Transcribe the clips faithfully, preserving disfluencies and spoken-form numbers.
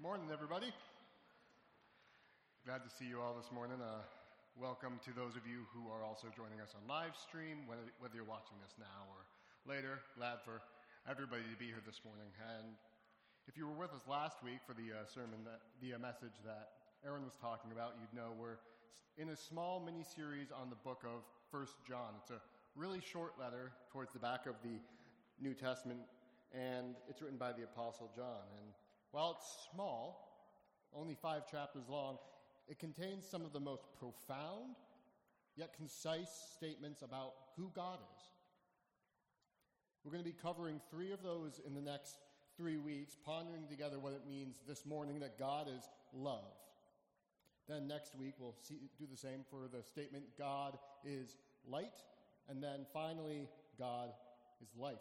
Morning, everybody. Glad to see you all this morning. Uh, welcome to those of you who are also joining us on live stream, whether, whether you're watching this now or later. Glad for everybody to be here this morning. And if you were with us last week for the uh, sermon, that, the uh, message that Aaron was talking about, you'd know we're in a small mini-series on the book of First John. It's a really short letter towards the back of the New Testament, and it's written by the Apostle John. And while it's small, only five chapters long, it contains some of the most profound yet concise statements about who God is. We're going to be covering three of those in the next three weeks, pondering together what it means this morning that God is love. Then next week we'll see, do the same for the statement God is light, and then finally God is life.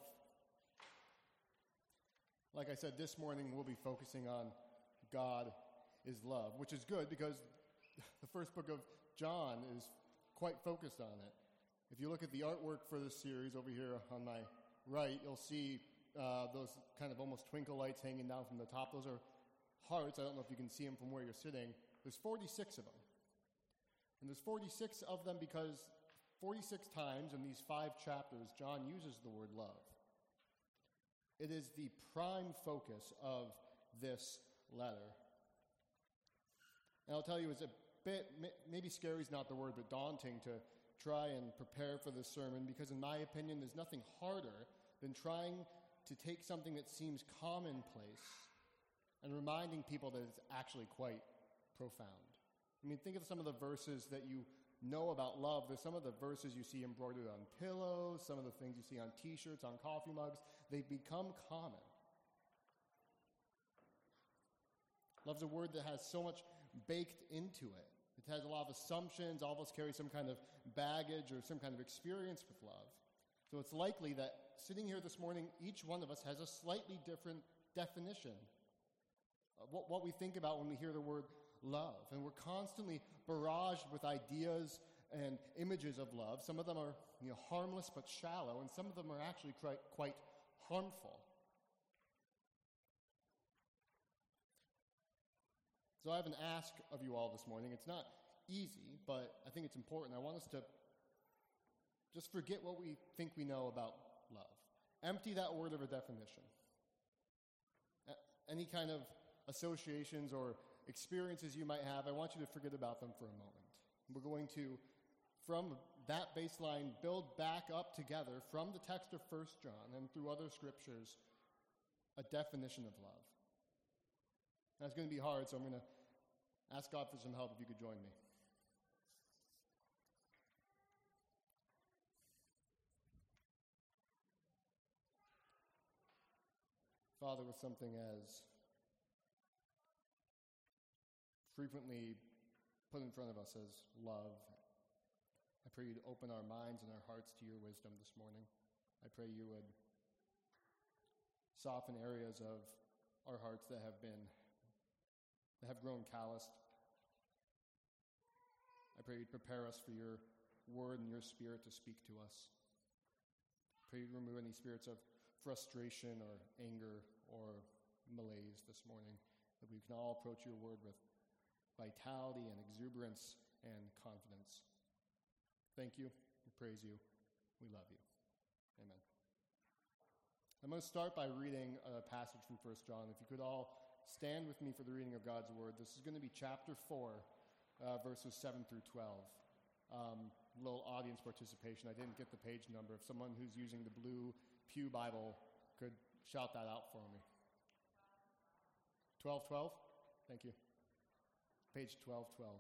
Like I said, this morning we'll be focusing on God is love, which is good because the first book of John is quite focused on it. If you look at the artwork for this series over here on my right, you'll see uh, those kind of almost twinkle lights hanging down from the top. Those are hearts. I don't know if you can see them from where you're sitting. There's forty-six of them. And there's forty-six of them because forty-six times in these five chapters, John uses the word love. It is the prime focus of this letter. And I'll tell you, it's a bit, maybe scary is not the word, but daunting to try and prepare for this sermon because in my opinion, there's nothing harder than trying to take something that seems commonplace and reminding people that it's actually quite profound. I mean, think of some of the verses that you know about love. There's some of the verses you see embroidered on pillows, some of the things you see on t-shirts, on coffee mugs. They've become common. Love's a word that has so much baked into it. It has a lot of assumptions. All of us carry some kind of baggage or some kind of experience with love. So it's likely that sitting here this morning, each one of us has a slightly different definition of what, what we think about when we hear the word love. And we're constantly barraged with ideas and images of love. Some of them are you know, harmless but shallow, and some of them are actually quite, quite harmful. So I have an ask of you all this morning. It's not easy, but I think it's important. I want us to just forget what we think we know about love. Empty that word of a definition. Any kind of associations or experiences you might have, I want you to forget about them for a moment. We're going to, from that baseline, build back up together from the text of First John and through other scriptures a definition of love. That's going to be hard, so I'm going to ask God for some help if you could join me. Father, with something as frequently put in front of us as love, I pray you to open our minds and our hearts to your wisdom this morning. I pray you would soften areas of our hearts that have been, that have grown calloused. I pray you'd prepare us for your word and your spirit to speak to us. I pray you'd remove any spirits of frustration or anger or malaise this morning, that we can all approach your word with vitality and exuberance and confidence. Thank you. We praise you. We love you. Amen. I'm going to start by reading a passage from First John. If you could all stand with me for the reading of God's word. This is going to be chapter four, uh, verses seven through twelve. Um, a little audience participation. I didn't get the page number. If someone who's using the blue Pew Bible could shout that out for me. twelve twelve? Thank you. Page twelve twelve.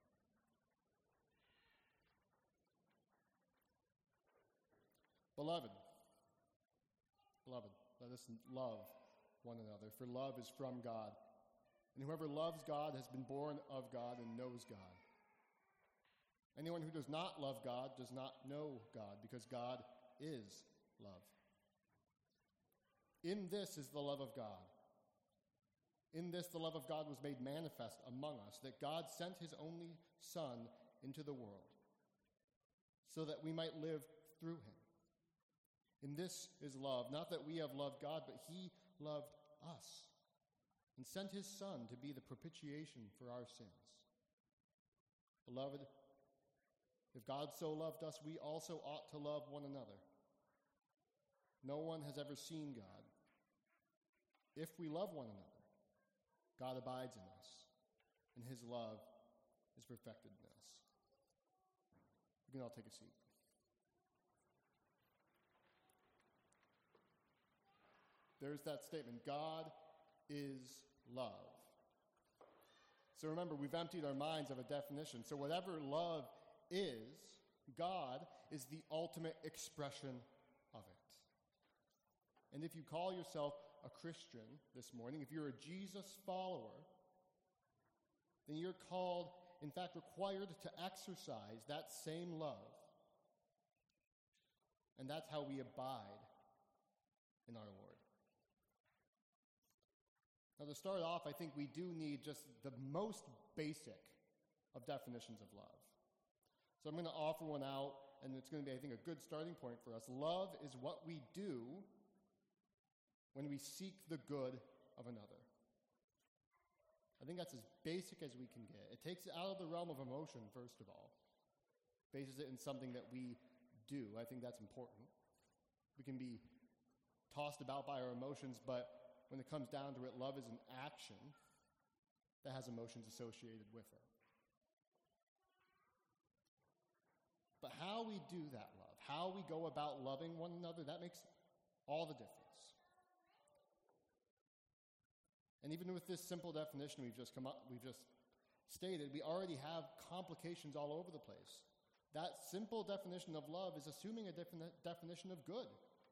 Beloved, beloved, let us love one another, for love is from God. And whoever loves God has been born of God and knows God. Anyone who does not love God does not know God, because God is love. In this is the love of God. In this the love of God was made manifest among us, that God sent his only Son into the world, so that we might live through him. In this is love, not that we have loved God, but he loved us and sent his Son to be the propitiation for our sins. Beloved, if God so loved us, we also ought to love one another. No one has ever seen God. If we love one another, God abides in us, and his love is perfected in us. You can all take a seat. There's that statement, God is love. So remember, we've emptied our minds of a definition. So whatever love is, God is the ultimate expression of it. And if you call yourself a Christian this morning, if you're a Jesus follower, then you're called, in fact, required to exercise that same love. And that's how we abide in our Lord. Now, to start off, I think we do need just the most basic of definitions of love. So I'm going to offer one out, and it's going to be, I think, a good starting point for us. Love is what we do when we seek the good of another. I think that's as basic as we can get. It takes it out of the realm of emotion, first of all. Bases it in something that we do. I think that's important. We can be tossed about by our emotions, but when it comes down to it, love is an action that has emotions associated with it. But how we do that love, how we go about loving one another, that makes all the difference. And even with this simple definition we've just come up, we've just stated, we already have complications all over the place. That simple definition of love is assuming a different definition of good.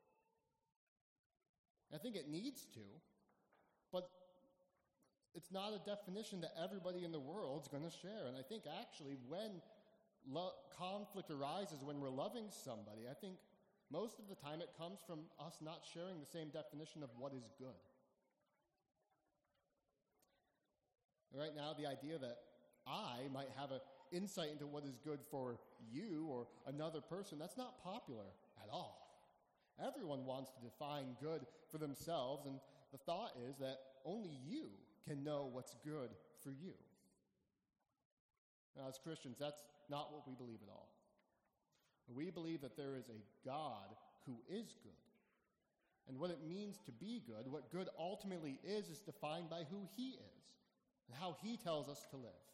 I think it needs to, but it's not a definition that everybody in the world is going to share. And I think actually when lo- conflict arises when we're loving somebody, I think most of the time it comes from us not sharing the same definition of what is good. Right now, the idea that I might have an insight into what is good for you or another person, that's not popular at all. Everyone wants to define good for themselves, and the thought is that only you can know what's good for you. Now, as Christians, that's not what we believe at all. We believe that there is a God who is good. And what it means to be good, what good ultimately is, is defined by who he is and how he tells us to live.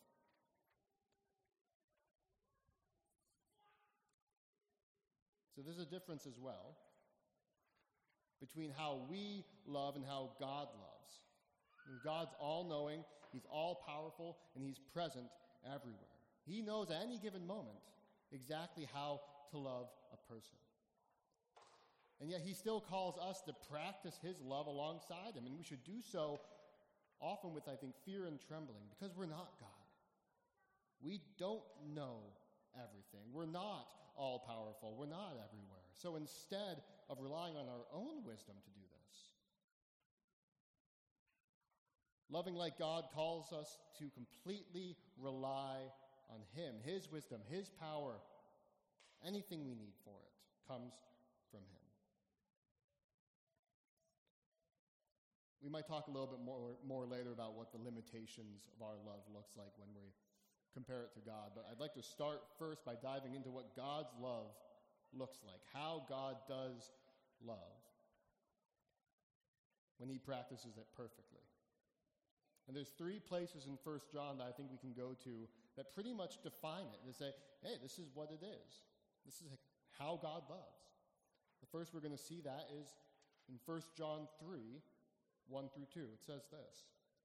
So there's a difference as well between how we love and how God loves. And God's all-knowing, he's all-powerful, and he's present everywhere. He knows at any given moment exactly how to love a person. And yet he still calls us to practice his love alongside him, and we should do so often with, I think, fear and trembling, because we're not God. We don't know everything. We're not all-powerful. We're not everywhere. So instead of relying on our own wisdom to do this, loving like God calls us to completely rely on him, his wisdom, his power. Anything we need for it comes from him. We might talk a little bit more, more later about what the limitations of our love looks like when we compare it to God, but I'd like to start first by diving into what God's love looks like, how God does love when he practices it perfectly. And there's three places in First John that I think we can go to that pretty much define it, to say, hey, this is what it is. This is how God loves. The first we're going to see that is in First John three, one through two. It says this: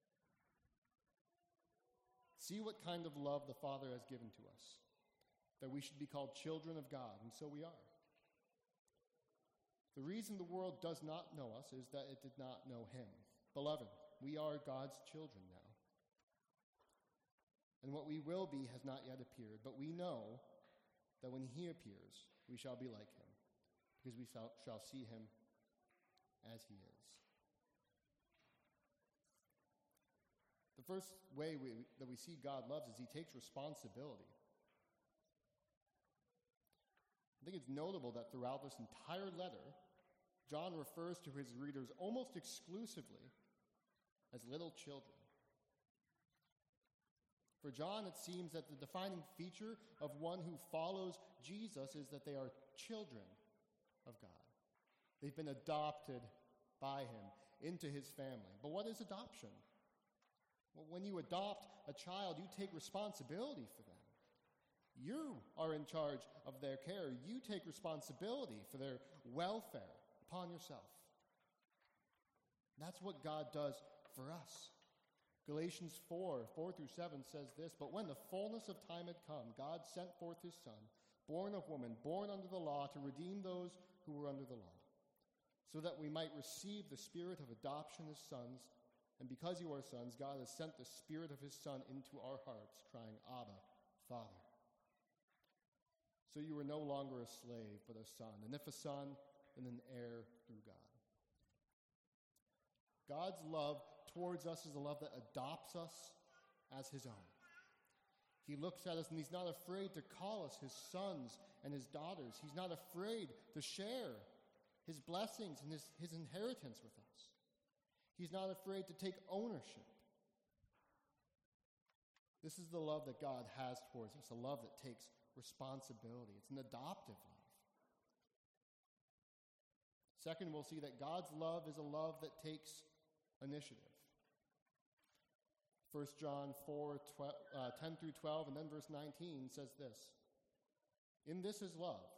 "See what kind of love the Father has given to us, that we should be called children of God, and so we are. The reason the world does not know us is that it did not know him. Beloved, we are God's children now. And what we will be has not yet appeared, but we know that when he appears, we shall be like him, because we shall, shall see him as he is." The first way we, that we see God loves is he takes responsibility. I think it's notable that throughout this entire letter, John refers to his readers almost exclusively as little children. For John, it seems that the defining feature of one who follows Jesus is that they are children of God. They've been adopted by him into his family. But what is adoption? Well, when you adopt a child, you take responsibility for them. You are in charge of their care. You take responsibility for their welfare upon yourself. That's what God does for us. Galatians four, four through seven says this, "But when the fullness of time had come, God sent forth his Son, born of woman, born under the law, to redeem those who were under the law, so that we might receive the spirit of adoption as sons. And because you are sons, God has sent the Spirit of his Son into our hearts, crying, Abba, Father. So you are no longer a slave, but a son. And if a son, then an heir through God." God's love towards us is a love that adopts us as his own. He looks at us and he's not afraid to call us his sons and his daughters. He's not afraid to share his blessings and his, his inheritance with us. He's not afraid to take ownership. This is the love that God has towards us, a love that takes responsibility. It's an adoptive love. Second, we'll see that God's love is a love that takes initiative. First John four, twelve, uh, ten through twelve, and then verse nineteen says this, "In this is love,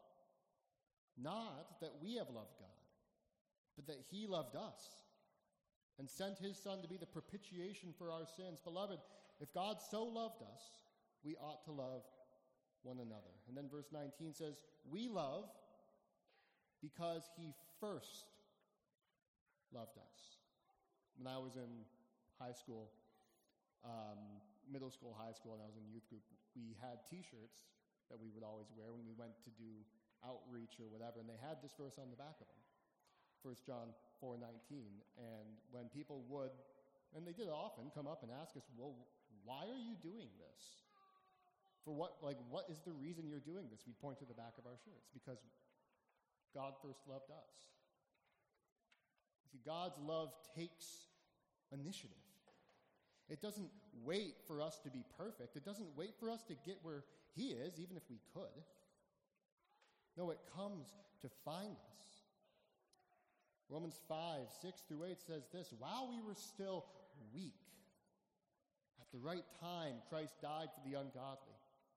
not that we have loved God, but that he loved us and sent his Son to be the propitiation for our sins. Beloved, if God so loved us, we ought to love one another." And then verse nineteen says, "We love because he first loved us." When I was in high school, um, middle school, high school, and I was in youth group, we had T-shirts that we would always wear when we went to do outreach or whatever, and they had this verse on the back of them, First John four nineteen. And when people would, and they did often, come up and ask us, "Well, why are you doing this? For what, like, what is the reason you're doing this?" We'd point to the back of our shirts, because God first loved us. See, God's love takes initiative. It doesn't wait for us to be perfect. It doesn't wait for us to get where he is, even if we could. No, it comes to find us. Romans five, six through eight says this, "While we were still weak, at the right time Christ died for the ungodly.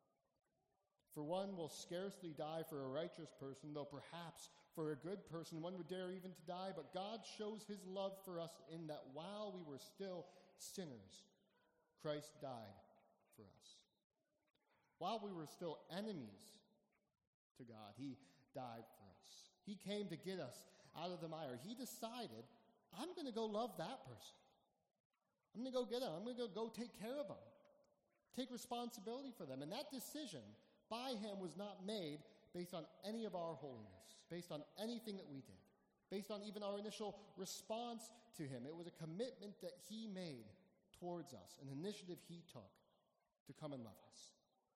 For one will scarcely die for a righteous person, though perhaps for a good person one would dare even to die. But God shows his love for us in that while we were still sinners, Christ died for us. While we were still enemies to God, he died for us. He came to get us out of the mire. He decided, I'm going to go love that person. I'm going to go get them. I'm going to go take care of them. Take responsibility for them. And that decision by him was not made based on any of our holiness, based on anything that we did, based on even our initial response to him. It was a commitment that he made towards us, an initiative he took to come and love us.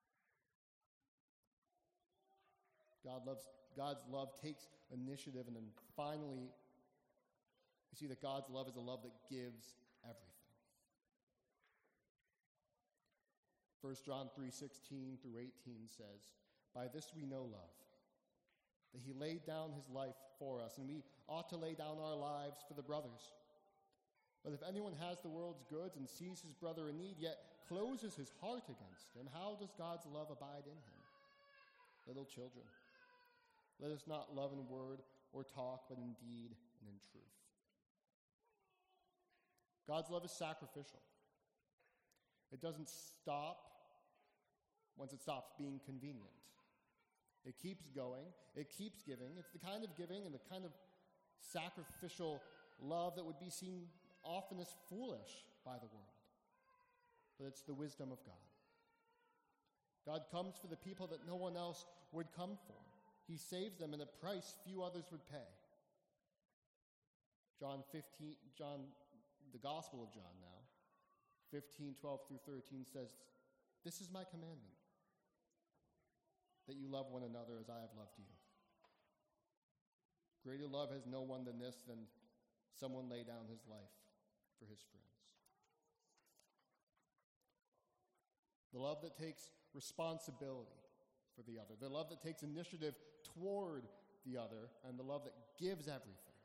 God loves, God's love takes initiative, and then finally, we see that God's love is a love that gives everything. First John three sixteen through eighteen says, "By this we know love, that he laid down his life for us, and we ought to lay down our lives for the brothers. But if anyone has the world's goods and sees his brother in need, yet closes his heart against him, how does God's love abide in him? Little children, let us not love in word or talk, but in deed and in truth." God's love is sacrificial. It doesn't stop once it stops being convenient. It keeps going. It keeps giving. It's the kind of giving and the kind of sacrificial love that would be seen often as foolish by the world. But it's the wisdom of God. God comes for the people that no one else would come for. He saves them at a price few others would pay. John fifteen, John, the Gospel of John now, fifteen, twelve through thirteen says, "This is my commandment, that you love one another as I have loved you. Greater love has no one than this, than someone lay down his life for his friends. The love that takes responsibility for the other, the love that takes initiative toward the other, and the love that gives everything.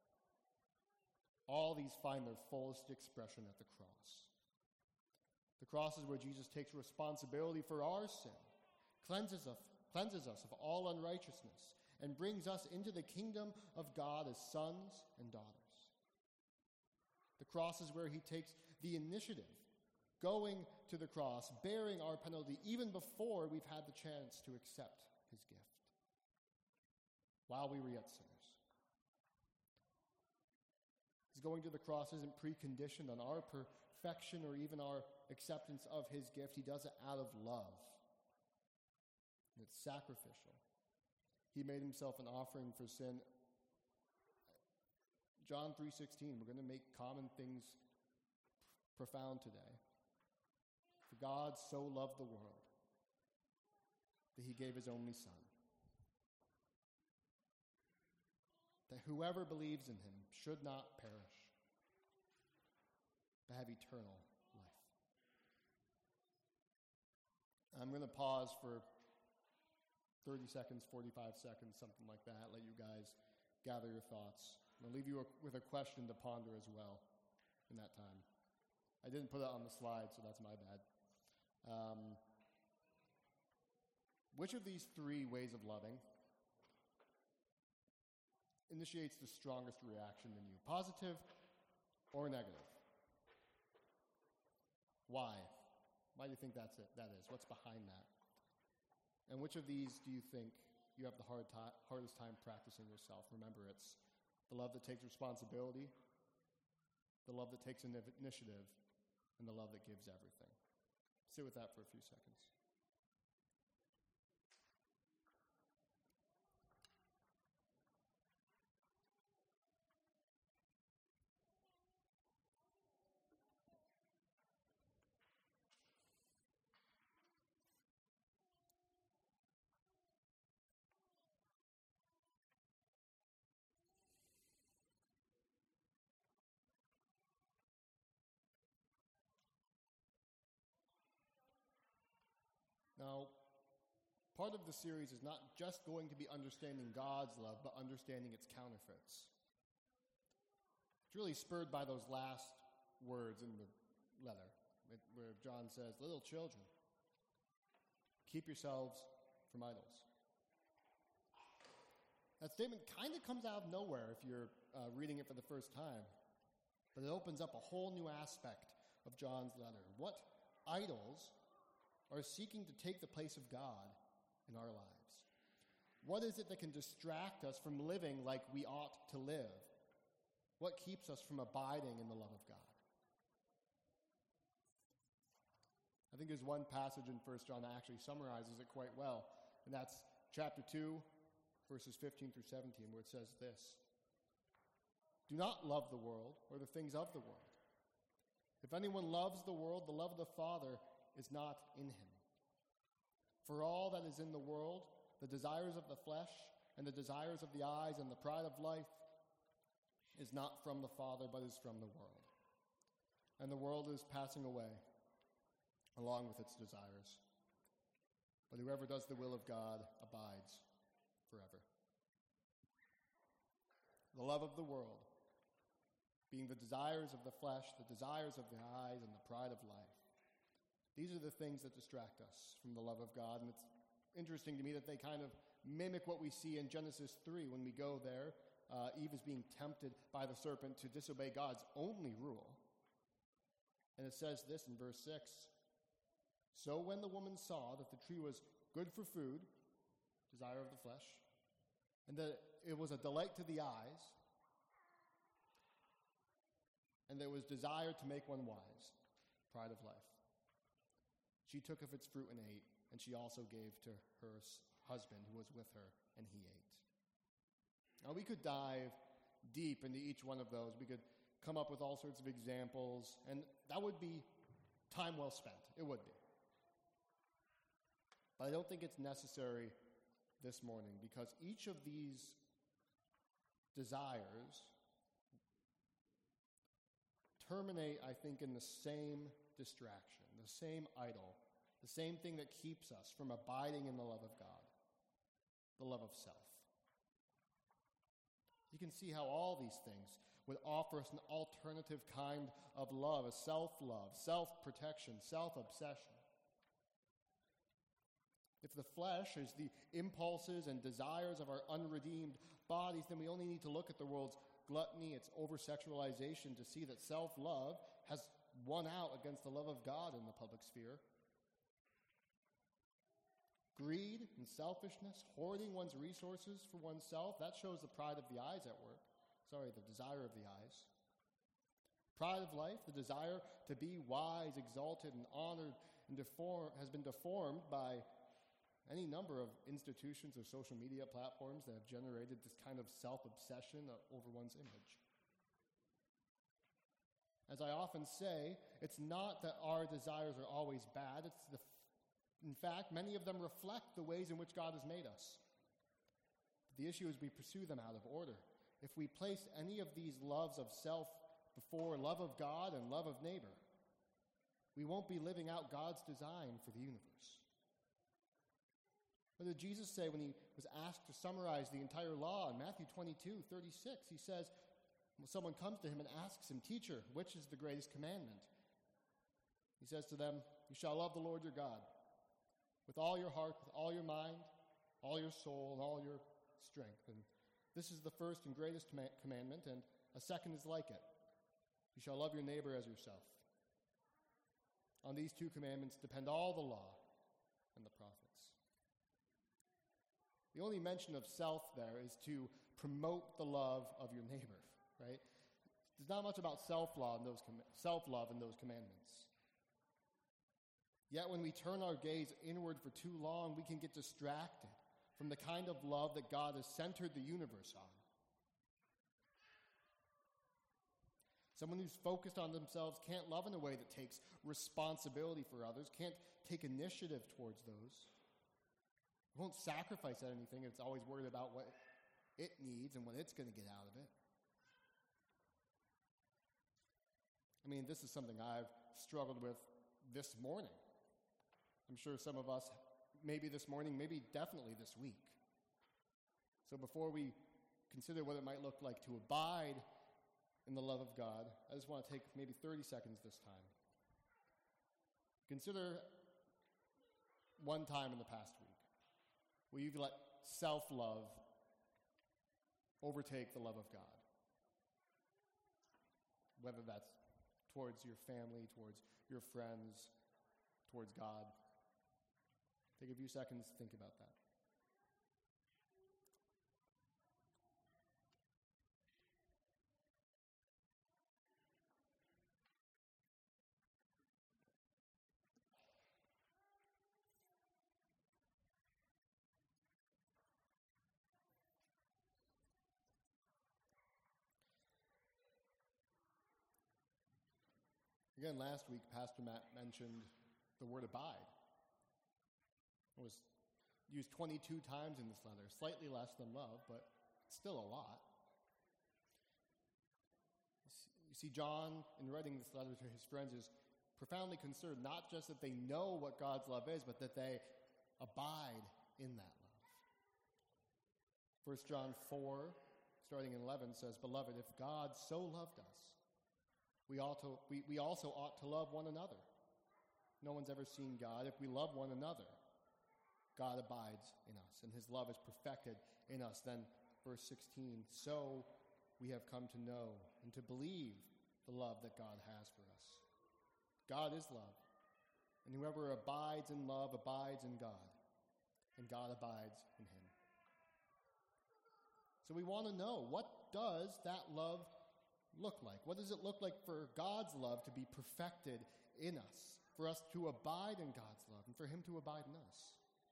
All these find their fullest expression at the cross. The cross is where Jesus takes responsibility for our sin, cleanses us, cleanses us of all unrighteousness, and brings us into the kingdom of God as sons and daughters. The cross is where he takes the initiative, going to the cross, bearing our penalty even before we've had the chance to accept his gift, while we were yet sinners. His going to the cross isn't preconditioned on our perfection or even our acceptance of his gift. He does it out of love. And it's sacrificial. He made himself an offering for sin. John three sixteen, we're going to make common things profound today. For God so loved the world that he gave his only Son, that whoever believes in him should not perish, but have eternal life. I'm going to pause for thirty seconds, forty-five seconds, something like that, let you guys gather your thoughts. I'll leave you with a question to ponder as well in that time. I didn't put it on the slide, so that's my bad. Um, which of these three ways of loving initiates the strongest reaction in you, positive or negative? Why? Why do you think that's it? That is? What's behind that? And which of these do you think you have the hard ti- hardest time practicing yourself? Remember, it's the love that takes responsibility, the love that takes initiative, and the love that gives everything. Sit with that for a few seconds. Now, part of the series is not just going to be understanding God's love, but understanding its counterfeits. It's really spurred by those last words in the letter, where John says, "Little children, keep yourselves from idols." That statement kind of comes out of nowhere if you're uh, reading it for the first time, but it opens up a whole new aspect of John's letter. What idols are seeking to take the place of God in our lives? What is it that can distract us from living like we ought to live? What keeps us from abiding in the love of God? I think there's one passage in First John that actually summarizes it quite well, and that's chapter two, verses fifteen through seventeen, where it says this: "Do not love the world or the things of the world. If anyone loves the world, the love of the Father is not in him. For all that is in the world, the desires of the flesh and the desires of the eyes and the pride of life, is not from the Father, but is from the world. And the world is passing away, along with its desires. But whoever does the will of God abides forever." The love of the world, being the desires of the flesh, the desires of the eyes, and the pride of life. These are the things that distract us from the love of God. And it's interesting to me that they kind of mimic what we see in Genesis three. When we go there, uh, Eve is being tempted by the serpent to disobey God's only rule. And it says this in verse six: "So when the woman saw that the tree was good for food," desire of the flesh, "and that it was a delight to the eyes, and there was desire to make one wise," pride of life, "she took of its fruit and ate, and she also gave to her husband who was with her, and he ate." Now, we could dive deep into each one of those. We could come up with all sorts of examples, and that would be time well spent. It would be. But I don't think it's necessary this morning, because each of these desires terminate, I think, in the same distraction, the same idol, the same thing that keeps us from abiding in the love of God, the love of self. You can see how all these things would offer us an alternative kind of love, a self-love, self-protection, self-obsession. If the flesh is the impulses and desires of our unredeemed bodies, then we only need to look at the world's gluttony, its over-sexualization, to see that self-love has won out against the love of God in the public sphere. Greed and selfishness, hoarding one's resources for oneself, that shows the pride of the eyes at work. Sorry, the desire of the eyes. Pride of life, the desire to be wise, exalted, and honored, and deform, has been deformed by any number of institutions or social media platforms that have generated this kind of self-obsession over one's image. As I often say, it's not that our desires are always bad. It's the, in fact, many of them reflect the ways in which God has made us. The issue is we pursue them out of order. If we place any of these loves of self before love of God and love of neighbor, we won't be living out God's design for the universe. What did Jesus say when he was asked to summarize the entire law in Matthew twenty-two, thirty-six? He says, when someone comes to him and asks him, "Teacher, which is the greatest commandment?" He says to them, "You shall love the Lord your God with all your heart, with all your mind, all your soul, and all your strength. And this is the first and greatest com- commandment, and a second is like it. You shall love your neighbor as yourself. On these two commandments depend all the law and the prophets." The only mention of self there is to promote the love of your neighbor, right? There's not much about self-love in those com- self-love in those commandments. Yet when we turn our gaze inward for too long, we can get distracted from the kind of love that God has centered the universe on. Someone who's focused on themselves can't love in a way that takes responsibility for others, can't take initiative towards those. It won't sacrifice anything. It's always worried about what it needs and what it's going to get out of it. I mean, this is something I've struggled with this morning. I'm sure some of us, maybe this morning, maybe definitely this week. So before we consider what it might look like to abide in the love of God, I just want to take maybe thirty seconds this time. Consider one time in the past week where you've let self-love overtake the love of God. Whether that's towards your family, towards your friends, towards God. Take a few seconds to think about that. Again, last week, Pastor Matt mentioned the word abide. It was used twenty-two times in this letter, slightly less than love, but still a lot. You see, John, in writing this letter to his friends, is profoundly concerned not just that they know what God's love is, but that they abide in that love. First John four, starting in eleven, says, "Beloved, if God so loved us, We, ought to, we, we also ought to love one another. No one's ever seen God. If we love one another, God abides in us, and his love is perfected in us." Then, verse sixteen, "So we have come to know and to believe the love that God has for us. God is love, and whoever abides in love abides in God, and God abides in him." So we want to know, what does that love look like? What does it look like for God's love to be perfected in us, for us to abide in God's love, and for him to abide in us?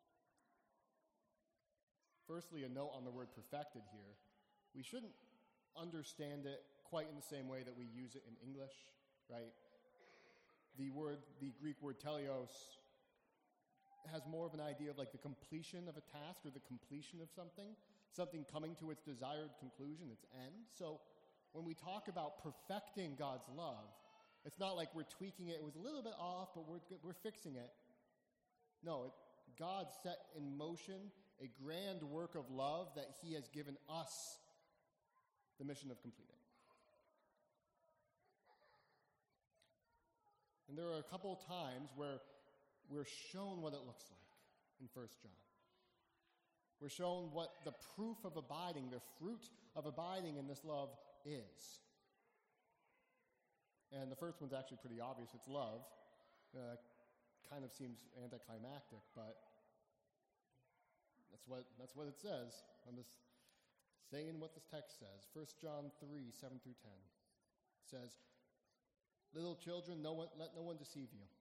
Firstly, a note on the word perfected here. We shouldn't understand it quite in the same way that we use it in English, right? The word, the Greek word teleos, has more of an idea of like the completion of a task or the completion of something, something coming to its desired conclusion, its end. So when we talk about perfecting God's love, It's not like we're tweaking it. It was a little bit off, but we're, we're fixing it. No, it, God set in motion a grand work of love that he has given us the mission of completing. And there are a couple of times where we're shown what it looks like in First John. We're shown what the proof of abiding, the fruit of abiding in this love is. And the first one's actually pretty obvious. It's love. Uh, kind of seems anticlimactic, but that's what that's what it says. I'm just saying what this text says. First John three, seven through ten. It says, "Little children, no one, let no one deceive you.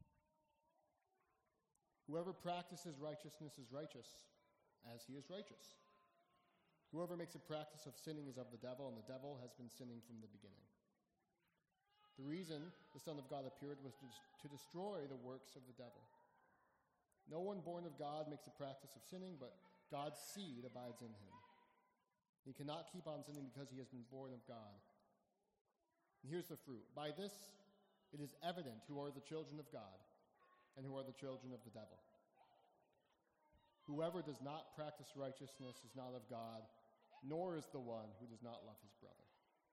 Whoever practices righteousness is righteous, as he is righteous. Whoever makes a practice of sinning is of the devil, and the devil has been sinning from the beginning. The reason the Son of God appeared was to, to destroy the works of the devil. No one born of God makes a practice of sinning, but God's seed abides in him. He cannot keep on sinning because he has been born of God. And here's the fruit. By this it is evident who are the children of God and who are the children of the devil. Whoever does not practice righteousness is not of God, nor is the one who does not love his brother.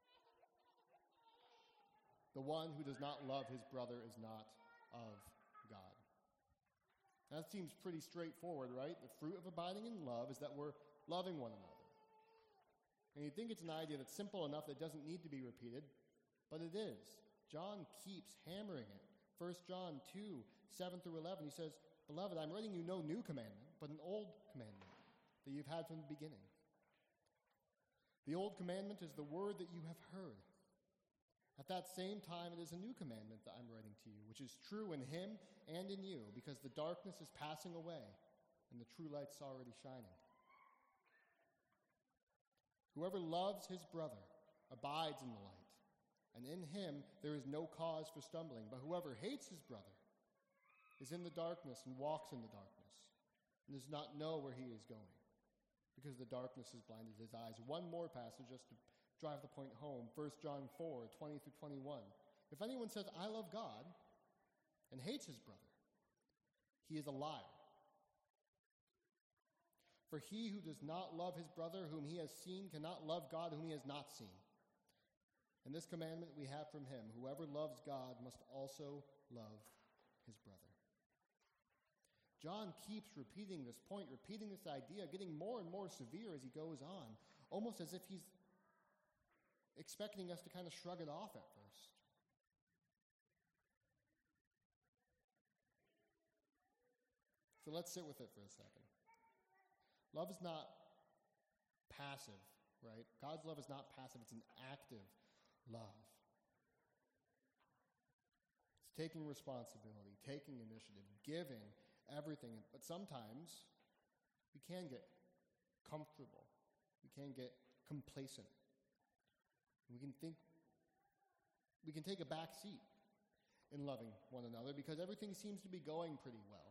The one who does not love his brother is not of God." That seems pretty straightforward, right? The fruit of abiding in love is that we're loving one another. And you'd think it's an idea that's simple enough that it doesn't need to be repeated, but it is. John keeps hammering it. First John two, seven through eleven, he says, "Beloved, I'm writing you no new commandment, but an old commandment that you've had from the beginning. The old commandment is the word that you have heard. At that same time, it is a new commandment that I'm writing to you, which is true in him and in you, because the darkness is passing away and the true light's already shining. Whoever loves his brother abides in the light, and in him there is no cause for stumbling. But whoever hates his brother is in the darkness and walks in the darkness, and does not know where he is going, because the darkness has blinded his eyes." One more passage just to drive the point home. First John four, twenty through twenty-one. "If anyone says, 'I love God,' and hates his brother, he is a liar. For he who does not love his brother whom he has seen cannot love God whom he has not seen. And this commandment we have from him: whoever loves God must also love his brother." John keeps repeating this point, repeating this idea, getting more and more severe as he goes on, almost as if he's expecting us to kind of shrug it off at first. So let's sit with it for a second. Love is not passive, right? God's love is not passive. It's an active love. It's taking responsibility, taking initiative, giving everything. But sometimes we can get comfortable. We can get complacent. We can think, we can take a back seat in loving one another because everything seems to be going pretty well.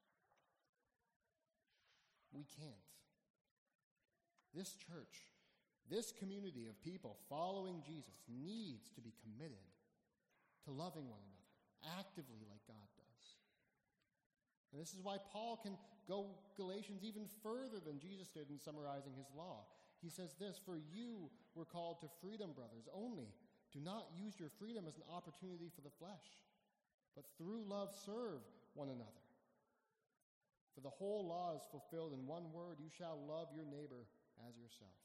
We can't. This church, this community of people following Jesus needs to be committed to loving one another actively like God does. And this is why Paul can go Galatians even further than Jesus did in summarizing his law. He says this: "For you were called to freedom, brothers, only do not use your freedom as an opportunity for the flesh, but through love serve one another. For the whole law is fulfilled in one word: you shall love your neighbor as yourself.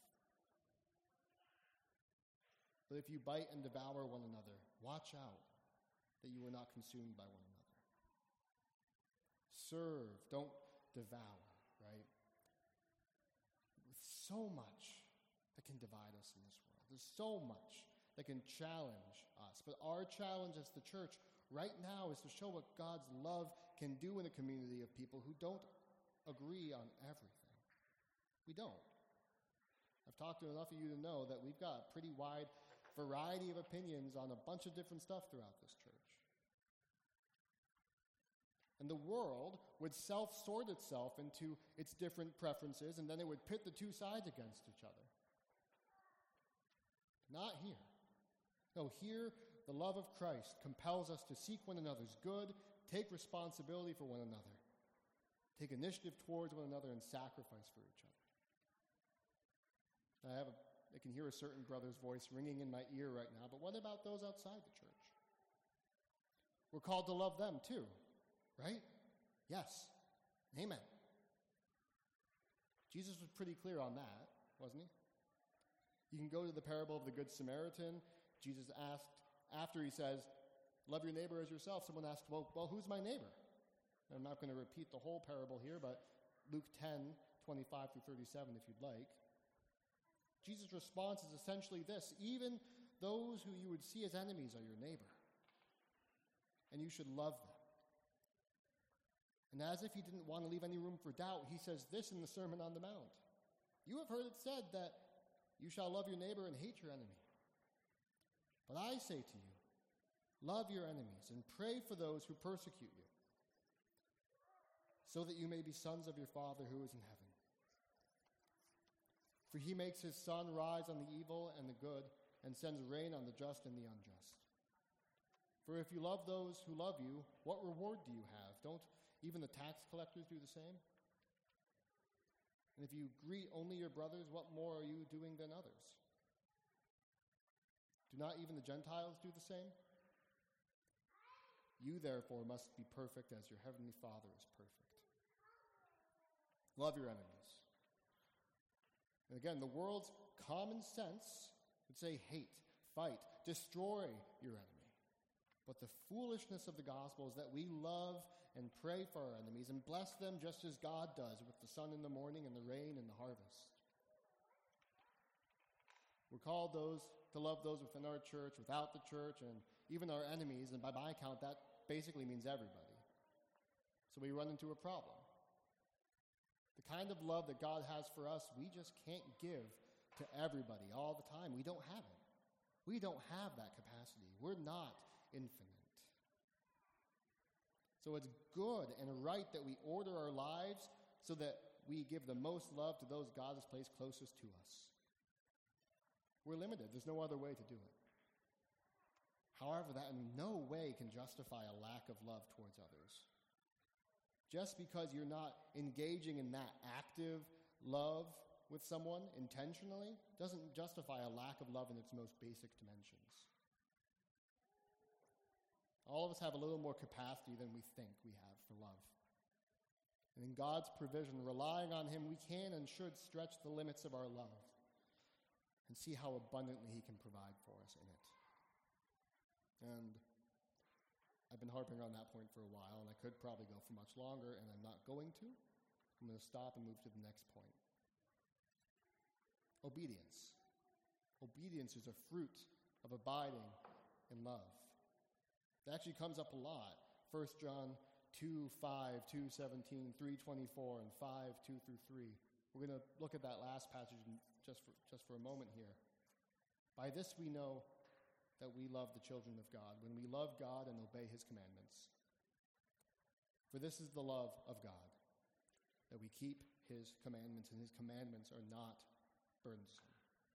But if you bite and devour one another, watch out that you are not consumed by one another." Serve, don't devour, right? With so much that can divide us in this world. There's so much that can challenge us. But our challenge as the church right now is to show what God's love can do in a community of people who don't agree on everything. We don't. I've talked to enough of you to know that we've got a pretty wide variety of opinions on a bunch of different stuff throughout this church. And the world would self-sort itself into its different preferences, and then it would pit the two sides against each other. Not here. No, here the love of Christ compels us to seek one another's good, take responsibility for one another, take initiative towards one another, and sacrifice for each other. I have a, I can hear a certain brother's voice ringing in my ear right now, but what about those outside the church? We're called to love them too, right? Yes. Amen. Jesus was pretty clear on that, wasn't he? You can go to the parable of the Good Samaritan. Jesus asked, after he says, love your neighbor as yourself, someone asked, well, well who's my neighbor? I'm not going to repeat the whole parable here, but Luke ten, twenty-five through thirty-seven, if you'd like. Jesus' response is essentially this: even those who you would see as enemies are your neighbor, and you should love them. And as if he didn't want to leave any room for doubt, he says this in the Sermon on the Mount: you have heard it said that you shall love your neighbor and hate your enemy. But I say to you, love your enemies and pray for those who persecute you, so that you may be sons of your Father who is in heaven. For he makes his sun rise on the evil and the good, and sends rain on the just and the unjust. For if you love those who love you, what reward do you have? Don't even the tax collectors do the same? And if you greet only your brothers, what more are you doing than others? Do not even the Gentiles do the same? You therefore must be perfect as your heavenly Father is perfect. Love your enemies. And again, the world's common sense would say hate, fight, destroy your enemy. But the foolishness of the gospel is that we love and pray for our enemies and bless them just as God does, with the sun in the morning and the rain in the harvest. We're called those to love those within our church, without the church, and even our enemies, and by my count, that basically means everybody. So we run into a problem. The kind of love that God has for us, we just can't give to everybody all the time. We don't have it. We don't have that capacity. We're not infinite. So it's good and right that we order our lives so that we give the most love to those God has placed closest to us. We're limited. There's no other way to do it. However, that in no way can justify a lack of love towards others. Just because you're not engaging in that active love with someone intentionally doesn't justify a lack of love in its most basic dimensions. All of us have a little more capacity than we think we have for love. And in God's provision, relying on him, we can and should stretch the limits of our love and see how abundantly he can provide for us in it. And I've been harping on that point for a while, and I could probably go for much longer, and I'm not going to. I'm going to stop and move to the next point. Obedience. Obedience is a fruit of abiding in love. It actually comes up a lot. First John two five, two seventeen, three twenty-four, and five two through three. We're going to look at that last passage just for, just for a moment here. By this we know that we love the children of God, when we love God and obey his commandments. For this is the love of God, that we keep his commandments, and his commandments are not burdensome.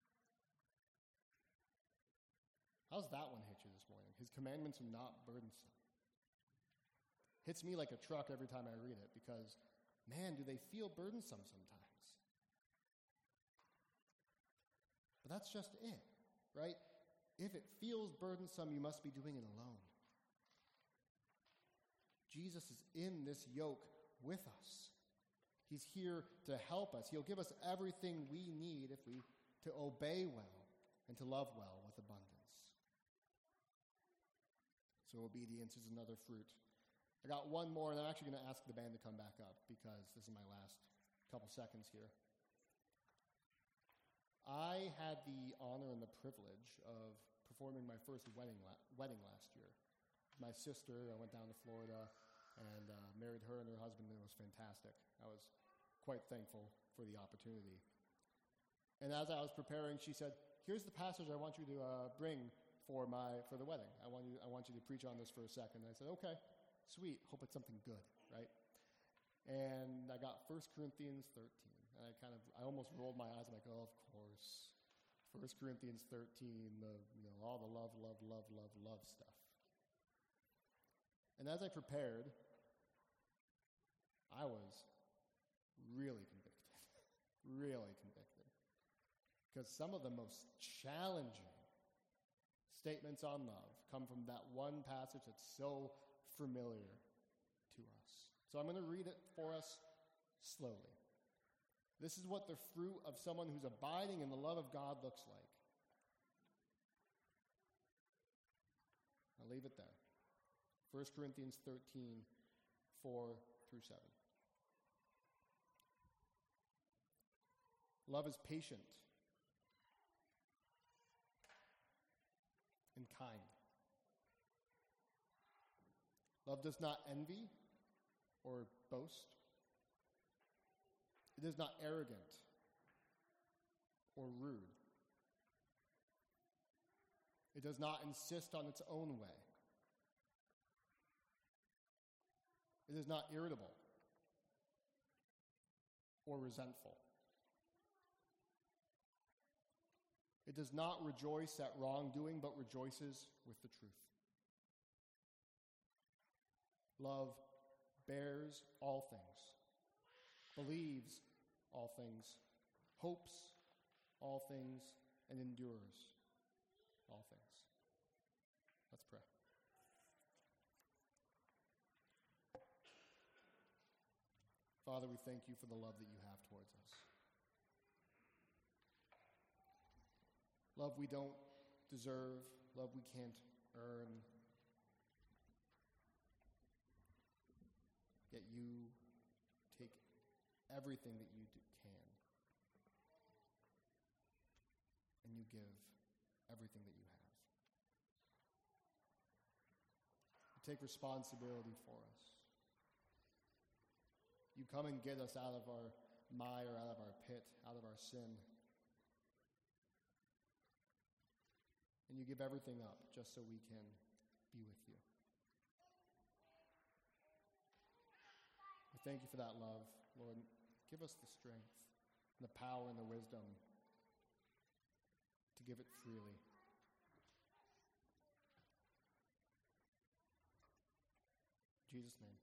How's that one hit you this morning? His commandments are not burdensome. Hits me like a truck every time I read it, because, man, do they feel burdensome sometimes. But that's just it, right? If it feels burdensome, you must be doing it alone. Jesus is in this yoke with us. He's here to help us. He'll give us everything we need if we to obey well and to love well with abundance. So obedience is another fruit. I got one more, and I'm actually going to ask the band to come back up because this is my last couple seconds here. I had the honor and the privilege of performing my first wedding la- wedding last year. My sister, I went down to Florida and uh, married her and her husband, and it was fantastic. I was quite thankful for the opportunity. And as I was preparing, she said, "Here's the passage I want you to uh, bring for my for the wedding. I want you I want you to preach on this for a second." And I said, "Okay, sweet. Hope it's something good, right?" And I got First Corinthians thirteen. And I kind of, I almost rolled my eyes. I'm like, "Oh, of course. First Corinthians thirteen, the, you know, all the love, love, love, love, love stuff. And as I prepared, I was really convicted, really convicted. Because some of the most challenging statements on love come from that one passage that's so familiar to us. So I'm going to read it for us slowly. This is what the fruit of someone who's abiding in the love of God looks like. I'll leave it there. First Corinthians thirteen, four through seven. Love is patient and kind. Love does not envy or boast. It is not arrogant or rude. It does not insist on its own way. It is not irritable or resentful. It does not rejoice at wrongdoing, but rejoices with the truth. Love bears all things, believes all things, hopes all things, and endures all things. Let's pray. Father, we thank you for the love that you have towards us. Love we don't deserve, love we can't earn. Yet you take everything that you do, can, and you give everything that you have. You take responsibility for us. You come and get us out of our mire, out of our pit, out of our sin. And you give everything up just so we can be with you. We thank you for that love, Lord. Give us the strength, and the power, and the wisdom to give it freely. In Jesus' name.